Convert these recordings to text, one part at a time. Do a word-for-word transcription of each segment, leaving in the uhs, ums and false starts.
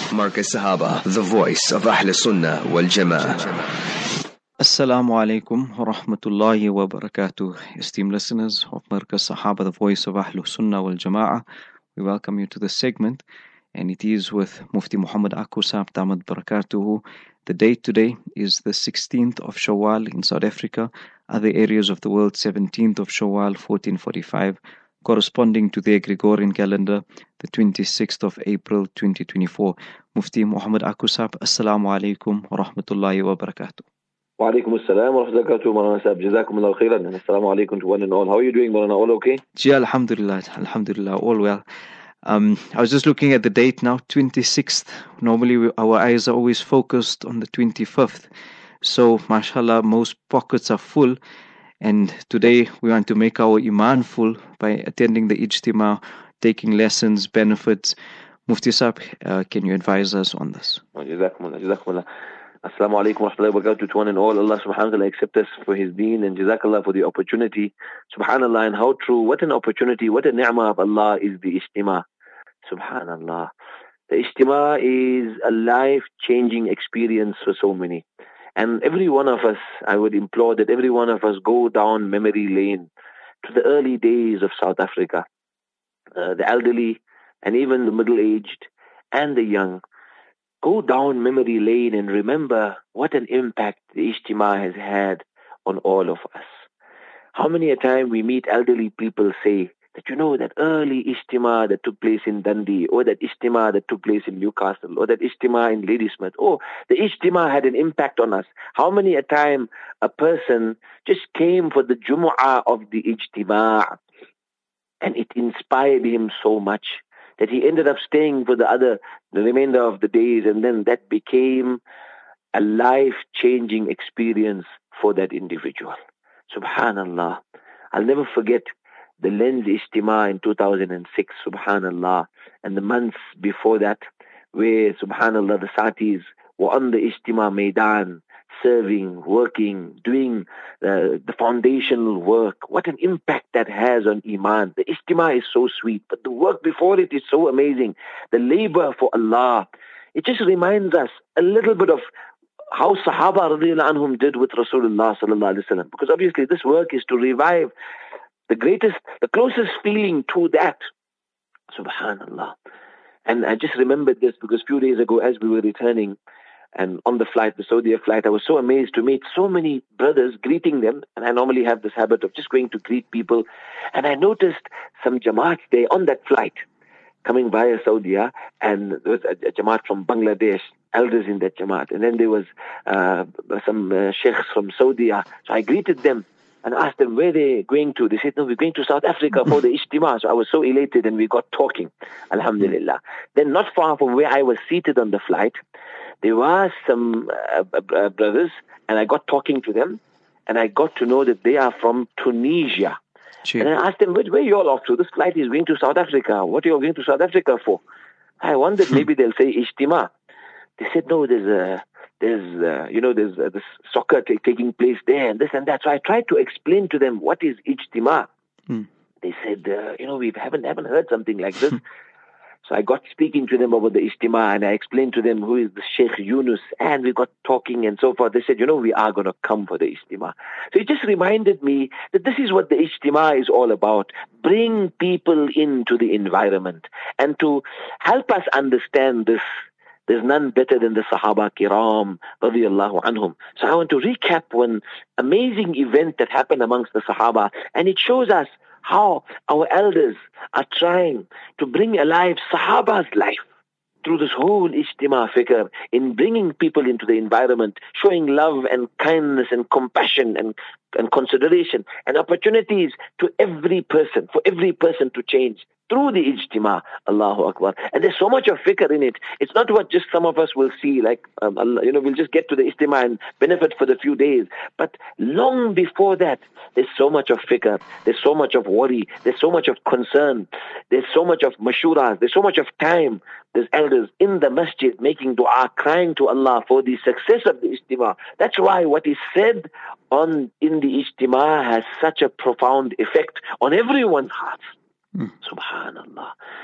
Marcus Sahaba, the voice of Ahl Sunnah wal Jama'ah. Assalamu alaikum wa rahmatullahi wa barakatuh. Esteemed listeners of Marcus Sahaba, the voice of Ahl Sunnah wal Jama'ah, we welcome you to this segment, and it is with Mufti Muhammad Aku Saab Damat Barakatuhu. The date today is the sixteenth of Shawwal in South Africa, other areas of the world seventeenth of Shawwal fourteen forty-five, corresponding to their Gregorian calendar, the twenty-sixth of April twenty twenty-four. Mufti Muhammad Aku Saab, Assalamu alaikum wa rahmatullahi wa barakatuh. Wa alaikum assalam wa rahmatullahi wa barakatuh, Maulana Sahab. Jazakumullahu khairan. And assalamu alaikum to one and all. How are you doing, Maulana? All okay? Ji, alhamdulillah, alhamdulillah, all well. Um, I was just looking at the date now, twenty-sixth. Normally we, our eyes are always focused on the twenty-fifth. So, mashallah, most pockets are full. And today we want to make our iman full by attending the ijtima, taking lessons, benefits. Mufti Saab, uh, can you advise us on this? Jazakumullah, Jazakumullah. Assalamu alaikum wa rahmatullahi wa barakatuh to one and all. Allah subhanahu wa ta'ala accept us for His deen, and Jazakallah for the opportunity. Subhanallah, and how true, what an opportunity, what a ni'mah of Allah is the ijtima. Subhanallah. The ijtima is a life-changing experience for so many. And every one of us, I would implore that every one of us go down memory lane to the early days of South Africa. Uh, the elderly and even the middle-aged and the young. Go down memory lane and remember what an impact the ijtima has had on all of us. How many a time we meet elderly people say that, you know, that early ijtima that took place in Dundee, or that ijtima that took place in Newcastle, or that ijtima in Ladysmith, oh, the ijtima had an impact on us. How many a time a person just came for the Jumu'ah of the ijtima and it inspired him so much that he ended up staying for the other, the remainder of the days, and then that became a life-changing experience for that individual. Subhanallah. I'll never forget the Lens Ijtima in two thousand six, Subhanallah, and the months before that, where, Subhanallah, the Satis were on the Ijtima Maidan, serving, working, doing uh, the foundational work. What an impact that has on Iman. The Ijtima is so sweet, but the work before it is so amazing. The labor for Allah. It just reminds us a little bit of how Sahaba radiyallahu anhum did with Rasulullah sallallahu alaihi wasallam. Because obviously this work is to revive the greatest, the closest feeling to that. Subhanallah. And I just remembered this because a few days ago as we were returning, and on the flight, the Saudi flight, I was so amazed to meet so many brothers greeting them. And I normally have this habit of just going to greet people. And I noticed some Jamaats there on that flight coming via Saudi. And there was a, a Jamaat from Bangladesh, elders in that Jamaat. And then there was uh, some uh, Sheikhs from Saudi. So I greeted them and asked them where they going to. They said, no, we're going to South Africa for the Ijtima. So I was so elated and we got talking. Alhamdulillah. Then not far from where I was seated on the flight, there were some uh, uh, brothers, and I got talking to them, and I got to know that they are from Tunisia. Sure. And I asked them, where, where are you all off to? This flight is going to South Africa. What are you all going to South Africa for? I wondered maybe they'll say Ijtima. They said, no, there's a, there's, uh, you know, there's uh, this soccer t- taking place there, and this and that. So I tried to explain to them what is Ijtima. Hmm. They said, uh, you know, we haven't haven't heard something like this. So I got speaking to them about the Ijtima, and I explained to them who is the Sheikh Yunus, and we got talking and so forth. They said, you know, we are going to come for the Ijtima. So it just reminded me that this is what the Ijtima is all about. Bring people into the environment. And to help us understand this, there's none better than the Sahaba Kiram, radiyallahu anhum. So I want to recap one amazing event that happened amongst the Sahaba, and it shows us how our elders are trying to bring alive Sahaba's life through this whole Ijtima fikr, in bringing people into the environment, showing love and kindness and compassion and, and consideration and opportunities to every person, for every person to change through the Ijtima. Allahu Akbar. And there's so much of fikr in it. It's not what just some of us will see, like, um, Allah, you know, we'll just get to the Ijtima and benefit for the few days. But long before that, there's so much of fikr. There's so much of worry. There's so much of concern. There's so much of mashuras. There's so much of time. There's elders in the masjid making dua, crying to Allah for the success of the Ijtima. That's why what is said on in the Ijtima has such a profound effect on everyone's hearts. Mm. Subhanallah.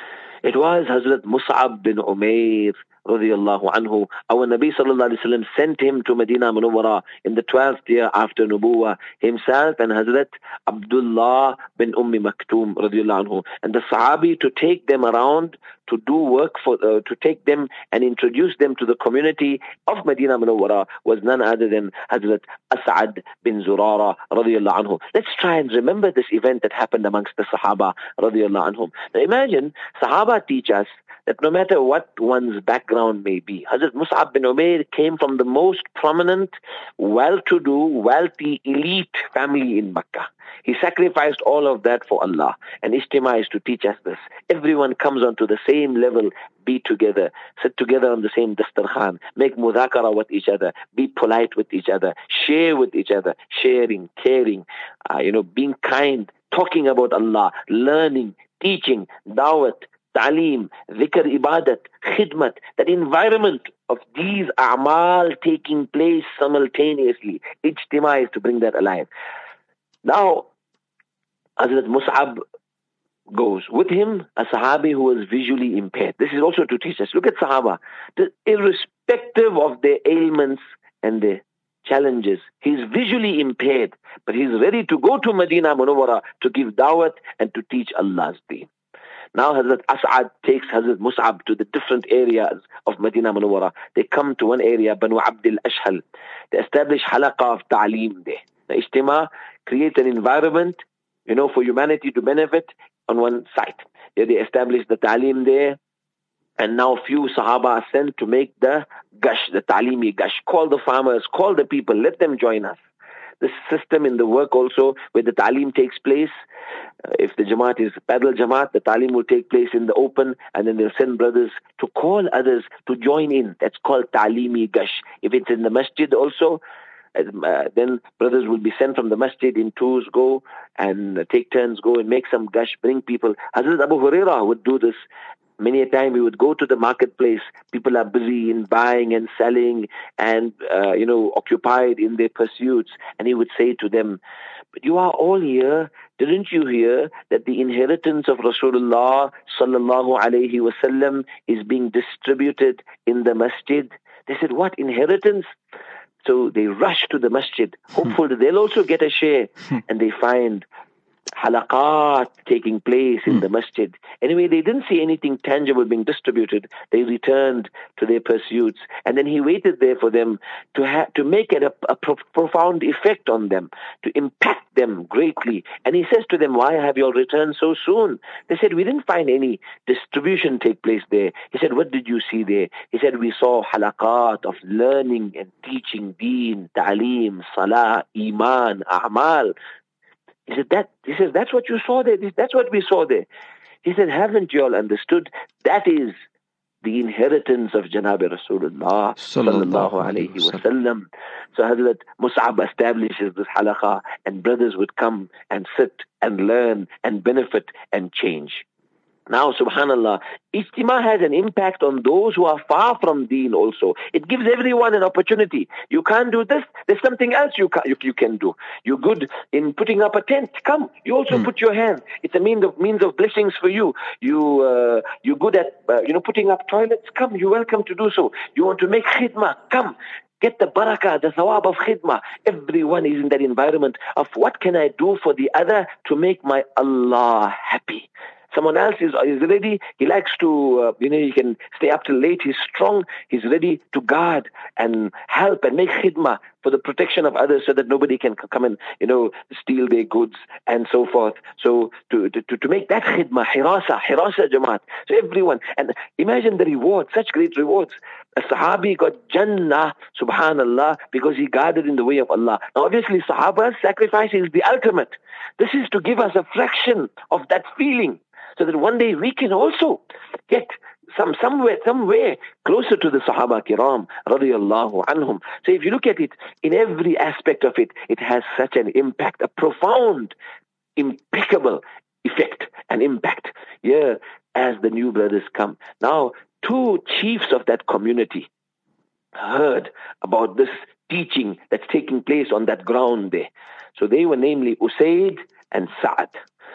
It was Hazrat Mus'ab bin Umair radiyallahu anhu. Our Nabi sallallahu alayhi wa sallam sent him to Medina Munawwara in the twelfth year after Nubuwah, himself and Hazrat Abdullah bin Ummi Maktoum radiyallahu anhu. And the Sahabi to take them around, to do work for, uh, to take them and introduce them to the community of Medina Munawwara was none other than Hazrat As'ad bin Zurara radiyallahu anhu. Let's try and remember this event that happened amongst the Sahaba radiyallahu anhum. Now imagine, Sahaba teach us that no matter what one's background may be, Hazrat Mus'ab bin Umair came from the most prominent, well-to-do, wealthy, elite family in Makkah. He sacrificed all of that for Allah. And Ijtima is to teach us this. Everyone comes onto the same level, be together, sit together on the same dastarkhan, make mudhakara with each other, be polite with each other, share with each other, sharing, caring, uh, you know, being kind, talking about Allah, learning, teaching, dawat, ta'aleem, dhikr, ibadat, khidmat, that environment of these a'mal taking place simultaneously. Ijtima is to bring that alive. Now, Hazrat Mus'ab goes. With him, a Sahabi who was visually impaired. This is also to teach us. Look at Sahaba. Irrespective of their ailments and their challenges, he's visually impaired, but he's ready to go to Medina Munawwara to give dawat and to teach Allah's deen. Now Hazrat As'ad takes Hazrat Mus'ab to the different areas of Medina Munawwara. They come to one area, Banu Abdul Ashhal. They establish halaqa of ta'aleem there. The Ijtima creates an environment, you know, for humanity to benefit on one side. Yeah, they establish the ta'aleem there. And now few Sahaba are sent to make the gush, the ta'aleemi gush. Call the farmers, call the people, let them join us. This system in the work also, where the ta'aleem takes place, uh, if the Jamaat is Padal Jamaat, the ta'aleem will take place in the open, and then they'll send brothers to call others to join in. That's called ta'aleemi gush. If it's in the masjid also, uh, then brothers will be sent from the masjid in twos, go and uh, take turns, go and make some gush, bring people. Hazrat Abu Hurairah would do this. Many a time we would go to the marketplace. People are busy in buying and selling and, uh, you know, occupied in their pursuits. And he would say to them, but you are all here. Didn't you hear that the inheritance of Rasulullah sallallahu alayhi wasallam is being distributed in the masjid? They said, what inheritance? So they rush to the masjid, hopeful that they'll also get a share. And they find halaqat taking place in the masjid. Anyway, they didn't see anything tangible being distributed. They returned to their pursuits. And then he waited there for them to ha- to make it a, a pro- profound effect on them, to impact them greatly. And he says to them, why have you all returned so soon? They said, we didn't find any distribution take place there. He said, what did you see there? He said, we saw halaqat of learning and teaching deen, ta'aleem, salah, iman, a'mal. He said, that, he says, that's what you saw there. That's what we saw there. He said, haven't you all understood? That is the inheritance of Janab Rasulullah sallallahu alayhi wa sallam. So Hazrat Mus'ab establishes this halaqah, and brothers would come and sit and learn and benefit and change. Now, subhanallah, Ijtima has an impact on those who are far from deen also. It gives everyone an opportunity. You can't do this, there's something else you can, you, you can do. You're good in putting up a tent, come, you also hmm. put your hand. It's a means of means of blessings for you. You, uh, you're good at, uh, you know, putting up toilets, come, you're welcome to do so. You want to make khidmah, come. Get the barakah, the thawab of khidmah. Everyone is in that environment of what can I do for the other to make my Allah happy. Someone else is, is ready, he likes to, uh, you know, he can stay up till late, he's strong, he's ready to guard and help and make khidmah for the protection of others so that nobody can come and, you know, steal their goods and so forth. So to to, to make that khidmah, hirasa, hirasa Jamaat. So everyone, and imagine the reward, such great rewards. A Sahabi got Jannah, subhanallah, because he guarded in the way of Allah. Now obviously Sahaba's sacrifice is the ultimate. This is to give us a fraction of that feeling, so that one day we can also get some somewhere, somewhere closer to the Sahaba Kiram, radiyallahu anhum. So if you look at it, in every aspect of it, it has such an impact, a profound, impeccable effect and impact. Yeah, as the new brothers come. Now, two chiefs of that community heard about this teaching that's taking place on that ground there. So they were namely Usaid and Sa'ad.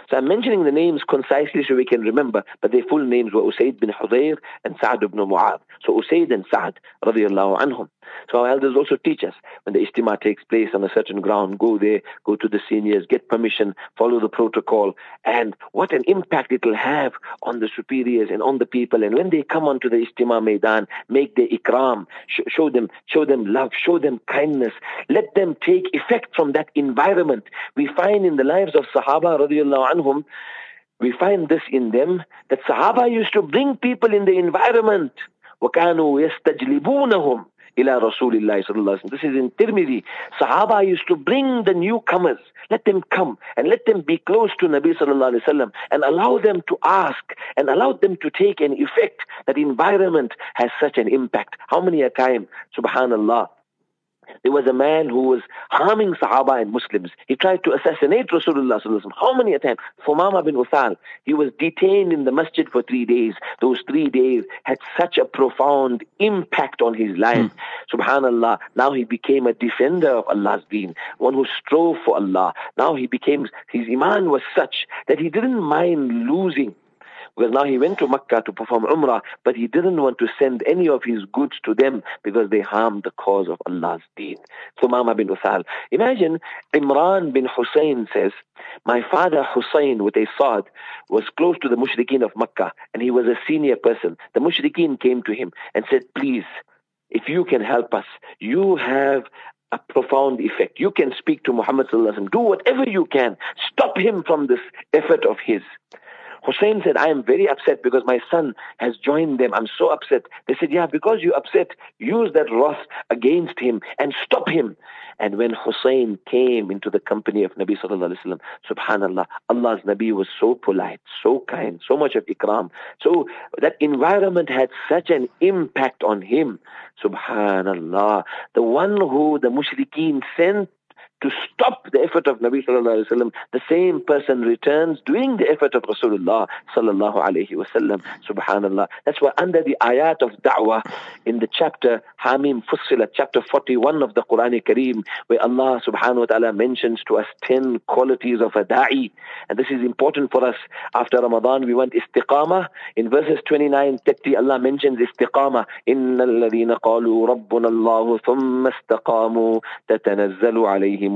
So I'm mentioning the names concisely so we can remember, but their full names were Usayd bin Hudayr and Sa'd ibn Mu'adh. So Usayd and Sa'd, radiallahu anhum. So our elders also teach us, when the ijtima takes place on a certain ground, go there, go to the seniors, get permission, follow the protocol, and what an impact it will have on the superiors and on the people. And when they come onto the ijtima maidan, make their ikram, sh- show them, show them love, show them kindness, let them take effect from that environment. We find in the lives of Sahaba radiallahu anhum, we find this in them, that Sahaba used to bring people in the environment. وَكَانُوا يَسْتَجْلِبُونَهُم ila Rasulillah sallallahu alaihi wasallam. This is in Tirmidhi. Sahaba used to bring the newcomers, let them come and let them be close to Nabi sallallahu alaihi wasallam and allow them to ask and allow them to take an effect. That environment has such an impact. How many a time, subhanallah, there was a man who was harming Sahaba and Muslims. He tried to assassinate Rasulullah sallallahu alaihi wasallam. How many a time? Thumama bin Uthal. He was detained in the masjid for three days. Those three days had such a profound impact on his life. Mm. Subhanallah. Now he became a defender of Allah's deen, one who strove for Allah. Now he became, his iman was such that he didn't mind losing. Because now he went to Makkah to perform Umrah, but he didn't want to send any of his goods to them because they harmed the cause of Allah's deen. Thumama bin Uthal. Imagine Imran bin Hussein says, my father Hussein with a Saad was close to the mushrikeen of Makkah and he was a senior person. The mushrikeen came to him and said, please, if you can help us, you have a profound effect. You can speak to Muhammad sallallahu alaihi wasallam. Do whatever you can. Stop him from this effort of his. Hussein said, I am very upset because my son has joined them. I'm so upset. They said, yeah, because you're upset, use that wrath against him and stop him. And when Hussein came into the company of Nabi sallallahu alaihi wasallam, subhanallah, Allah's Nabi was so polite, so kind, so much of ikram. So that environment had such an impact on him. Subhanallah. The one who the mushrikeen sent to stop the effort of Nabi sallallahu alaihi wasallam, the same person returns doing the effort of Rasulullah sallallahu alaihi wasallam. Subhanallah. That's why under the ayat of da'wah in the chapter Hamim Fussilat, chapter forty-one of the Quran Kareem, where Allah subhanahu wa ta'ala mentions to us ten qualities of a da'i. And this is important for us. After Ramadan, we want istiqamah. In verses twenty-nine, thirty, Allah mentions istiqamah. Inna alladhina qalu rabbuna Allahu thumma istaqamu tatanazzalu alayhim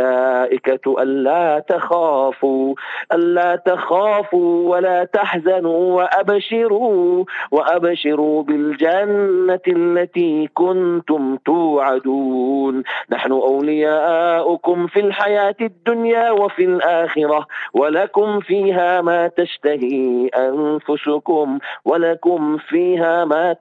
الملائكة ألا تخافوا ألا تخافوا ولا تحزنوا وأبشروا وأبشروا بالجنة التي كنتم توعدون نحن أولياؤكم في الحياة الدنيا وفي الآخرة ولكم فيها ما تشتهي أنفسكم ولكم فيها ما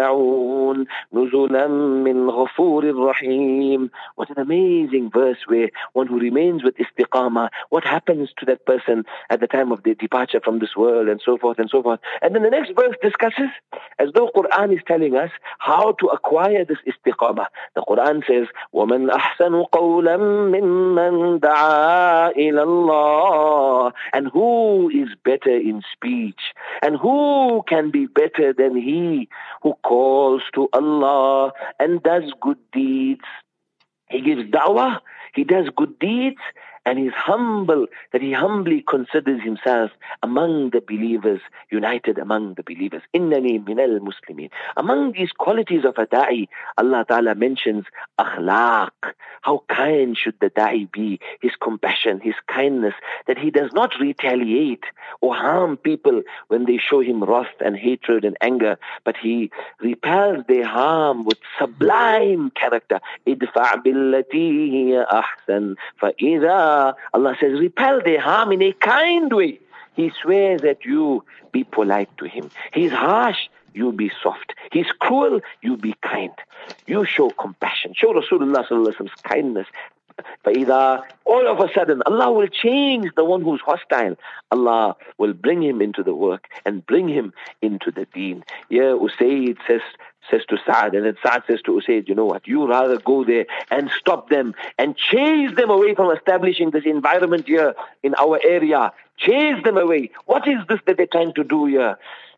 تدعون نزلا من غفور رحيم. What an amazing verse where one who remains with istiqamah, what happens to that person at the time of their departure from this world and so forth and so forth. And then the next verse discusses, as though Quran is telling us how to acquire this istiqamah. The Quran says, وَمَنْ أَحْسَنُ قَوْلًا مِمَّنْ دَعَا إِلَى اللَّهِ. And who is better in speech? And who can be better than he who calls to Allah and does good deeds? He gives da'wah, he does good deeds, and he's humble, that he humbly considers himself among the believers, united among the believers. Innani minal muslimin. Among these qualities of a da'i, Allah Ta'ala mentions akhlaq. How kind should the da'i be? His compassion, his kindness, that he does not retaliate or harm people when they show him wrath and hatred and anger, but he repels their harm with sublime character. Idfa' billati hiya ahsan fa idha. Allah says, repel their harm in a kind way. He swears that you be polite to him. He's harsh, you be soft. He's cruel, you be kind. You show compassion. Show Rasulullah sallallahu alaihi wasallam's kindness. فَإِذَا, all of a sudden, Allah will change the one who's hostile. Allah will bring him into the work and bring him into the deen. Yeah, Usayd says, says to Sa'ad, and then Sa'ad says to Usayd, you know what, you rather go there and stop them and chase them away from establishing this environment here in our area. Chase them away. What is this that they're trying to do here?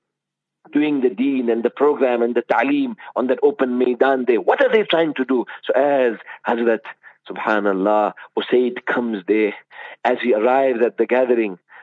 Doing the deen and the program and the ta'aleem on that open maidan there. What are they trying to do? So as Hazrat, subhanallah, Usayd comes there, as he arrives at the gathering,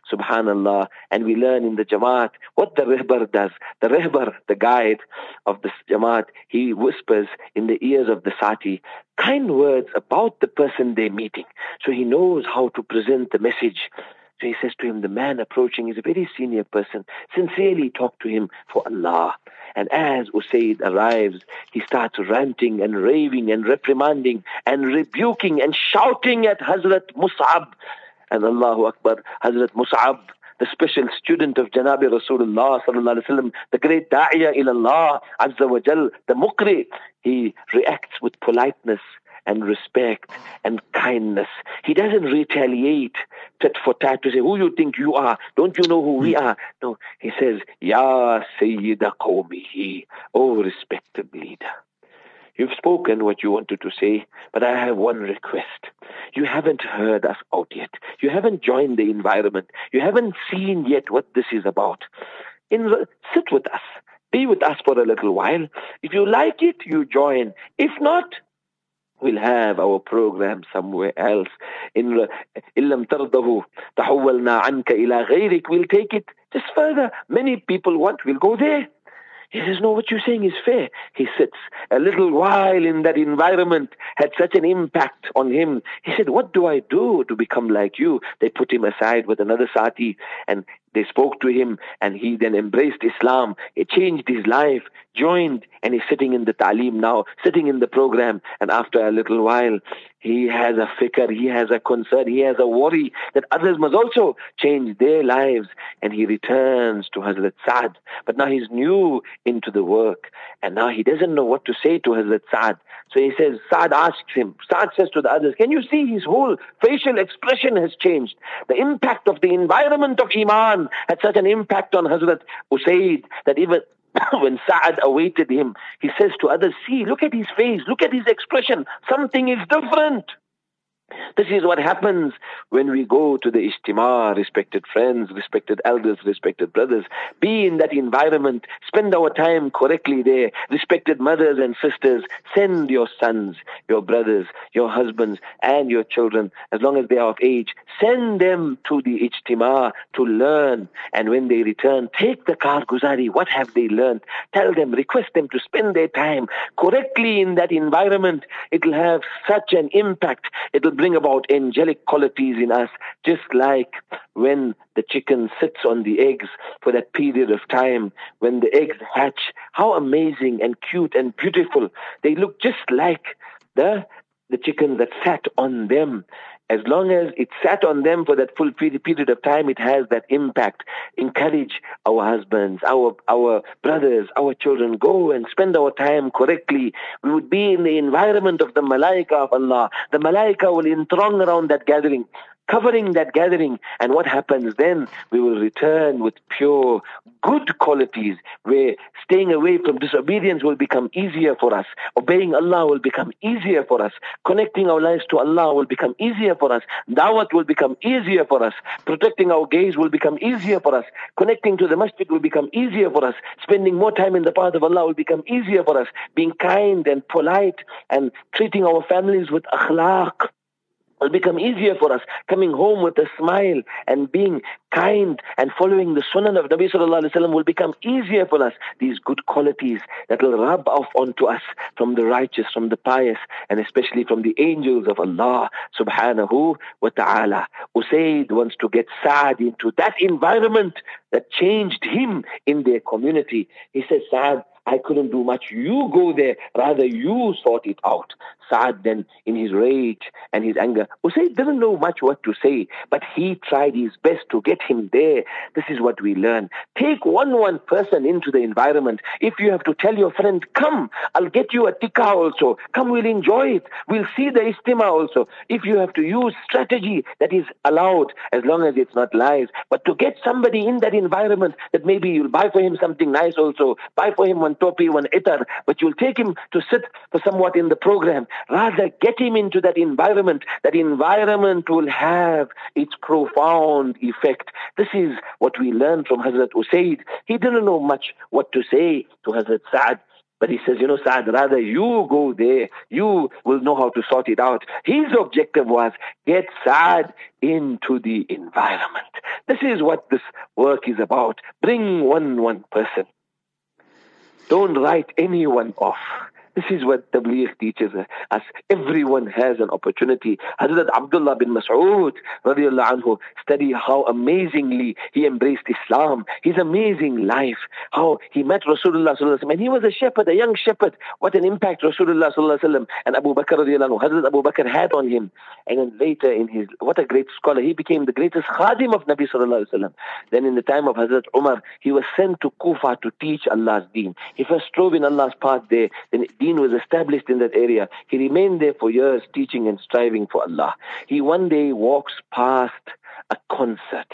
subhanallah. And we learn in the Jamaat what the Rehbar does. The Rehbar, the guide of the Jamaat, he whispers in the ears of the Sati kind words about the person they're meeting. So he knows how to present the message. So he says to him, the man approaching is a very senior person. Sincerely talk to him for Allah. And as Usaid arrives, he starts ranting and raving and reprimanding and rebuking and shouting at Hazrat Mus'ab. And Allahu Akbar, Hazrat Mus'ab, the special student of Janabi Rasulullah sallallahu alaihi wasallam, the great da'iyah ilallah azza wa jal, the muqri, he reacts with politeness and respect and kindness. He doesn't retaliate tit for tat to say, who you think you are? Don't you know who we are? No, he says, Ya Sayyida Qawmihi, oh respected leader. You've spoken what you wanted to say, but I have one request. You haven't heard us out yet. You haven't joined the environment. You haven't seen yet what this is about. In, sit with us. Be with us for a little while. If you like it, you join. If not, we'll have our program somewhere else. In illam tardahu tahawwalna anka ila ghayrik. We'll take it just further. Many people want, we'll go there. He says, no, what you're saying is fair. He sits. A little while in that environment had such an impact on him. He said, what do I do to become like you? They put him aside with another Sati and they spoke to him, and he then embraced Islam. It changed his life, joined, and he's sitting in the ta'aleem now, sitting in the program. And after a little while, he has a fikr, he has a concern, he has a worry that others must also change their lives. And he returns to Hazrat Sa'd. But now he's new into the work, and now he doesn't know what to say to Hazrat Sa'd. So he says, Sa'd asks him, Sa'd says to the others, can you see his whole facial expression has changed? The impact of the environment of Iman had such an impact on Hazrat Usaid that even when Sa'd awaited him, he says to others, see, look at his face, look at his expression, something is different. This is what happens when we go to the Ijtima, respected friends, respected elders, respected brothers. Be in that environment. Spend our time correctly there. Respected mothers and sisters, send your sons, your brothers, your husbands, and your children, as long as they are of age. Send them to the Ijtima to learn. And when they return, take the Karguzari. What have they learned? Tell them, request them to spend their time correctly in that environment. It will have such an impact. It will bring about angelic qualities in us, just like when the chicken sits on the eggs for that period of time, when the eggs hatch, how amazing and cute and beautiful. They look just like the, the chicken that sat on them. As long as it sat on them for that full period of time, it has that impact. Encourage our husbands, our our brothers, our children. Go and spend our time correctly. We would be in the environment of the Malaika of Allah. The Malaika will enthrong around that gathering, covering that gathering. And what happens then? We will return with pure, good qualities, where staying away from disobedience will become easier for us. Obeying Allah will become easier for us. Connecting our lives to Allah will become easier for us. Dawat will become easier for us. Protecting our gaze will become easier for us. Connecting to the masjid will become easier for us. Spending more time in the path of Allah will become easier for us. Being kind and polite and treating our families with akhlaq will become easier for us. Coming home with a smile and being kind and following the sunnah of Nabi sallallahu alaihi wasallam will become easier for us. These good qualities that will rub off onto us from the righteous, from the pious, and especially from the angels of Allah subhanahu wa ta'ala. Usaid wants to get Sa'd into that environment that changed him in their community. He says, Sa'd, I couldn't do much. You go there. Rather, you sort it out. Sa'd then, in his rage and his anger, Usaid doesn't know much what to say, but he tried his best to get him there. This is what we learn. Take one one person into the environment. If you have to tell your friend, come, I'll get you a tikka also. Come, we'll enjoy it. We'll see the istima also. If you have to use strategy, that is allowed, as long as it's not lies. But to get somebody in that environment, that maybe you'll buy for him something nice also, buy for him one topi, one itar, but you'll take him to sit for somewhat in the program. Rather, get him into that environment. That environment will have its profound effect. This is what we learn from Hazrat Usaid. He didn't know much what to say to Hazrat Sa'd, But he says, you know, Saad, rather you go there. You will know how to sort it out. His objective was get Saad into the environment. This is what this work is about. Bring one, one person. Don't write anyone off. This is what Tabligh teaches us. Everyone has an opportunity. Hazrat Abdullah bin Mas'ud radiallahu anhu, study how amazingly he embraced Islam, his amazing life, how he met Rasulullah sallallahu alaihi wasallam, and he was a shepherd, a young shepherd. What an impact Rasulullah sallallahu alaihi wasallam and Abu Bakr radiallahu anhu, Hazrat Abu Bakr had on him. And then later in his, what a great scholar, he became the greatest khadim of Nabi sallallahu alaihi wasallam. Then in the time of Hazrat Umar, he was sent to Kufa to teach Allah's deen. He first strove in Allah's path there, then deen was established in that area. He remained there for years teaching and striving for Allah. He one day walks past a concert,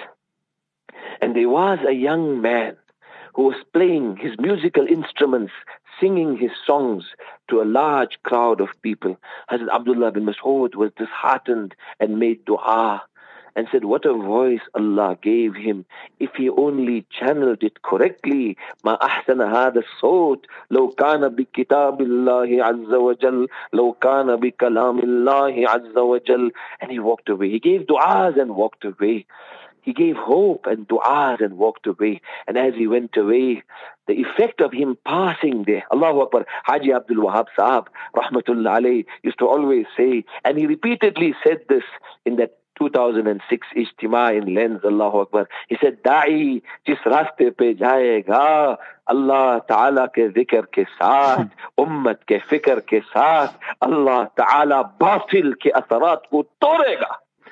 and there was a young man who was playing his musical instruments, singing his songs to a large crowd of people. Hazrat Abdullah bin Mas'ud was disheartened and made dua and said, what a voice Allah gave him. If he only channeled it correctly, ma ahsana hada as-sawt, law kana bi kitabillahi azza wa jal, law kana bi kalamillahi azza wa jal. And he walked away. He gave du'as and walked away. He gave hope and du'as and walked away. And as he went away, the effect of him passing there, Allahu Akbar, Haji Abdul Wahab Sahab, rahmatullah alayhi, used to always say, and he repeatedly said this in that two thousand six Ijtima in Lens, Allahu Akbar. He said, Da'i jis raste pe jayega, Allah Ta'ala ke zikr ke saath, ummat ke fikr ke saath, Allah Ta'ala batil ke atharat ko torega.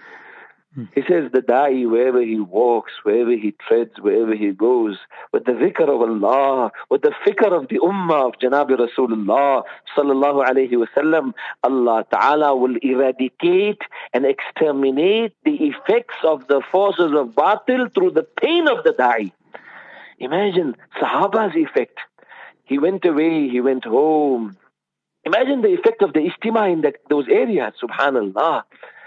He says the da'i, wherever he walks, wherever he treads, wherever he goes, with the dhikr of Allah, with the fikr of the ummah of Janabi Rasulullah sallallahu alayhi wasallam, Allah Ta'ala will eradicate and exterminate the effects of the forces of batil through the pain of the da'i. Imagine Sahaba's effect. He went away, he went home. Imagine the effect of the ijtima in that, those areas, subhanallah.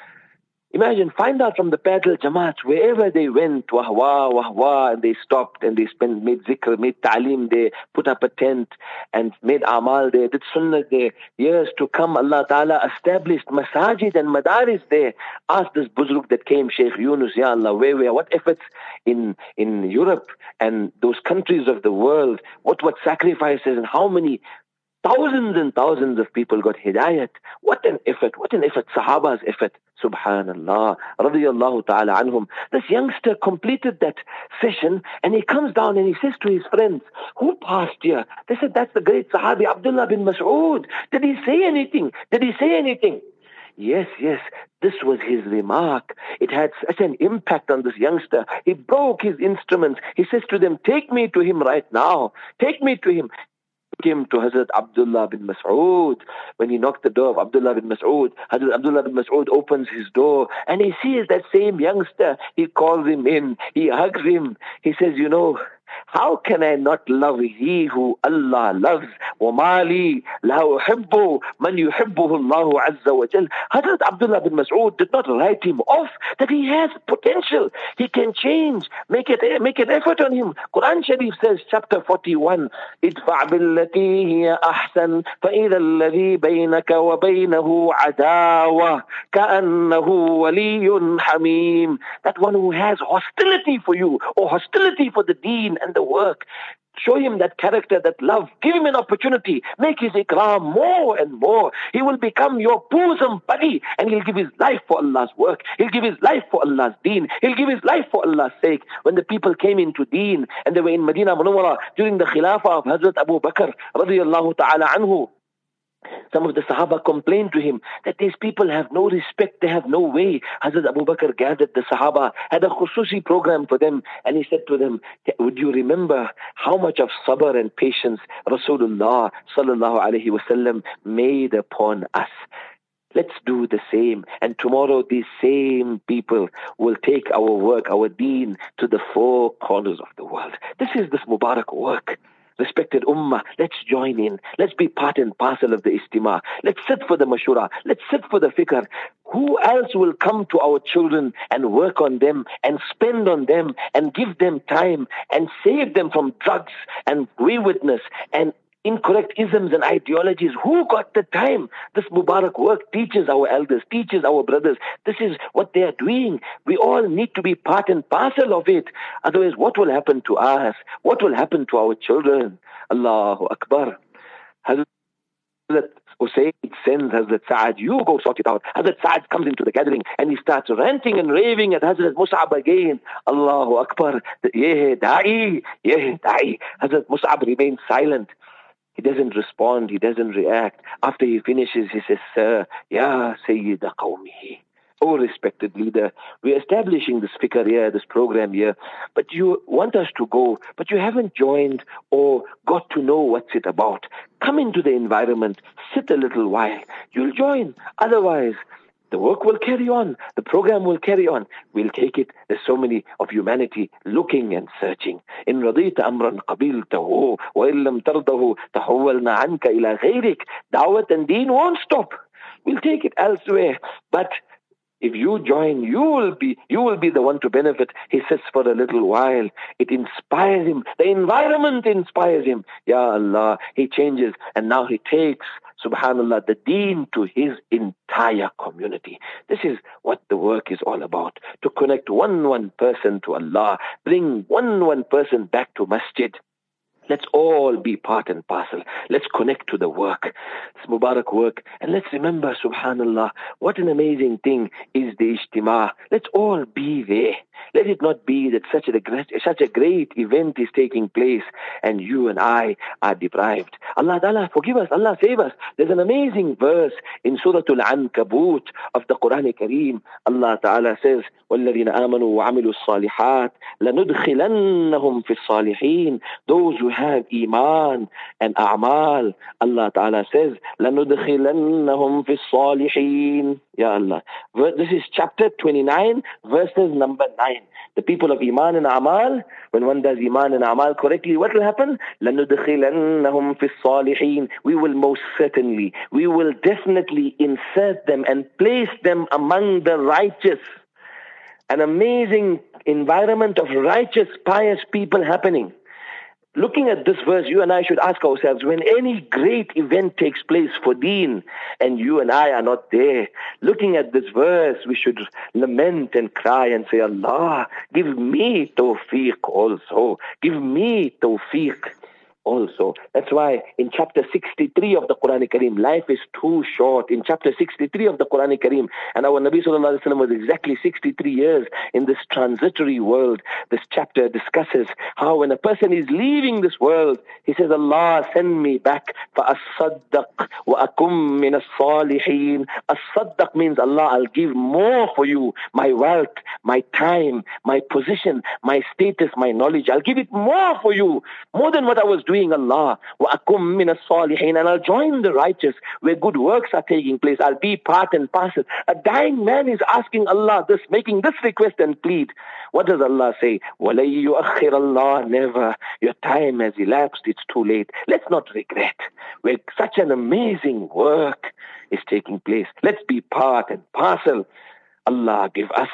Imagine, find out from the Paidal Jamaats, wherever they went, wahwa, wahwa, and they stopped and they spent, made zikr, made ta'aleem there, put up a tent and made amal there, did sunnah there. Years to come, Allah Ta'ala established masajid and madaris there. Ask this buzruk that came, Sheikh Yunus, Ya Allah, where, where, what efforts in, in Europe and those countries of the world, what, what sacrifices and how many thousands and thousands of people got hidayat. What an effort, what an effort, Sahaba's effort. Subhanallah, radiyallahu ta'ala anhum. This youngster completed that session and he comes down and he says to his friends, who passed here? They said, that's the great Sahabi Abdullah bin Mas'ud. Did he say anything? Did he say anything? Yes, yes, this was his remark. It had such an impact on this youngster. He broke his instruments. He says to them, take me to him right now. Take me to him. Came to Hazrat Abdullah bin Mas'ud. When he knocked the door of Abdullah bin Mas'ud, Hazrat Abdullah bin Mas'ud opens his door and he sees that same youngster. He calls him in. He hugs him. He says, you know, how can I not love he who Allah loves? وَمَا لِي لَا أُحِبُّ مَنْ يُحِبُّهُ اللَّهُ عَزَّ وَجَلَّ. Hazrat Abdullah bin Mas'ud did not write him off, that he has potential. He can change. Make it, make an effort on him. Quran Sharif says, chapter forty-one, إِدْفَعْ بِالَّتِي هِيَ أَحْسَنُ فَإِذَا الَّذِي بَيْنَكَ وَبَيْنَهُ عَدَاوَةٌ كَأَنَّهُ وَلِيٌّ حَمِيمٌ. That one who has hostility for you or hostility for the deen and the work, show him that character, that love. Give him an opportunity. Make his ikram more and more. He will become your bosom buddy and he'll give his life for Allah's work. He'll give his life for Allah's deen. He'll give his life for Allah's sake. When the people came into deen and they were in Medina Munawwara during the khilafah of Hazrat Abu Bakr radiyallahu ta'ala anhu, some of the Sahaba complained to him that these people have no respect, they have no way. Hazrat Abu Bakr gathered the Sahaba, had a khususi program for them, and he said to them, would you remember how much of sabr and patience Rasulullah sallallahu alaihi wasallam made upon us? Let's do the same. And tomorrow these same people will take our work, our deen, to the four corners of the world. This is this Mubarak work. Respected ummah, let's join in. Let's be part and parcel of the ijtima. Let's sit for the mashura. Let's sit for the fikr. Who else will come to our children and work on them and spend on them and give them time and save them from drugs and waywardness and incorrect isms and ideologies. Who got the time? This Mubarak work teaches our elders, teaches our brothers. This is what they are doing. We all need to be part and parcel of it. Otherwise, what will happen to us? What will happen to our children? Allahu Akbar. Hazrat Usayd sends Hazrat Sa'ad, you go sort it out. Hazrat Sa'ad comes into the gathering and he starts ranting and raving at Hazrat Mus'ab again. Allahu Akbar. Yeh da'i, yeh da'i. Hazrat Mus'ab remains silent. He doesn't respond. He doesn't react. After he finishes, he says, Sir, Ya Sayyida Qawmihi. Oh, respected leader, we're establishing this fikr here, this program here, but you want us to go, but you haven't joined or got to know what's it about. Come into the environment, sit a little while, you'll join. Otherwise, the work will carry on, the program will carry on. We'll take it. There's so many of humanity looking and searching. In radita amran qabiltahu, wa illam tardahu, tahawwalna anka ila ghayrik. Dawat and deen won't stop. We'll take it elsewhere. But if you join, you will be you will be the one to benefit. He sits for a little while. It inspires him. The environment inspires him. Ya Allah, he changes and now he takes, subhanallah, the deen to his entire community. This is what the work is all about. To connect one one person to Allah, bring one one person back to masjid. Let's all be part and parcel. Let's connect to the work, this Mubarak work. And let's remember, subhanallah, what an amazing thing is the Ijtima. Let's all be there. Let it not be that such a great, such a great event is taking place and you and I are deprived. Allah Ta'ala, forgive us. Allah save us. There's an amazing verse in Surah Al-Ankabut of the Quran Kareem. Allah Ta'ala says, وَالَّذِينَ آمَنُوا وَعَمِلُوا الصَّالِحَاتِ لَنُدْخِلَنَّهُمْ فِي الصَّالِحِينَ. Those who have Iman and A'mal, Allah Ta'ala says, لَنُدْخِلَنَّهُمْ فِي الصَّالِحِينَ. Ya Allah. This is chapter twenty-nine, verses number nine. The people of Iman and Amal, when one does Iman and Amal correctly, what will happen? لَنُدْخِلَنَّهُمْ فِي الصَّالِحِينَ. We will most certainly, we will definitely insert them and place them among the righteous. An amazing environment of righteous, pious people happening. Looking at this verse, you and I should ask ourselves, when any great event takes place for deen and you and I are not there, looking at this verse, we should lament and cry and say, Allah, give me tawfiq also. Give me tawfiq also. That's why in chapter sixty-three of the Quran Kareem, life is too short. In chapter sixty-three of the Quran Kareem, and our Nabi Sallallahu Alaihi Wasallam was exactly sixty-three years in this transitory world. This chapter discusses how when a person is leaving this world, he says, Allah, send me back for as-saddaq wa akum min as-salihin. As-saddaq means, Allah, I'll give more for you, my wealth, my time, my position, my status, my knowledge. I'll give it more for you, more than what I was doing, Allah. Wa akum min as-salihin. And I'll join the righteous where good works are taking place. I'll be part and parcel. A dying man is asking Allah this, making this request and plead. What does Allah say? وَلَن يُؤَخِّرَ Allah, never. Your time has elapsed. It's too late. Let's not regret where such an amazing work is taking place. Let's be part and parcel. Allah give us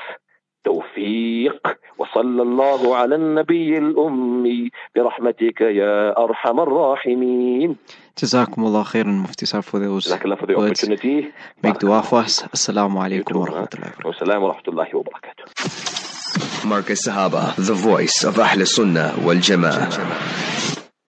توفيق وصلى الله على النبي الأمي برحمتك يا أرحم الراحمين. Jazakumullah khairan, Mufti Sahib, for those Jazakallah for the words. Opportunity. Make dua for us. Assalamu alaikum wa rahmatullahi wa barakatuh. Assalamu wa rahmatullahi wa barakatuh. Markaz Sahaba, the voice of Ahl Sunnah wal Jama'ah.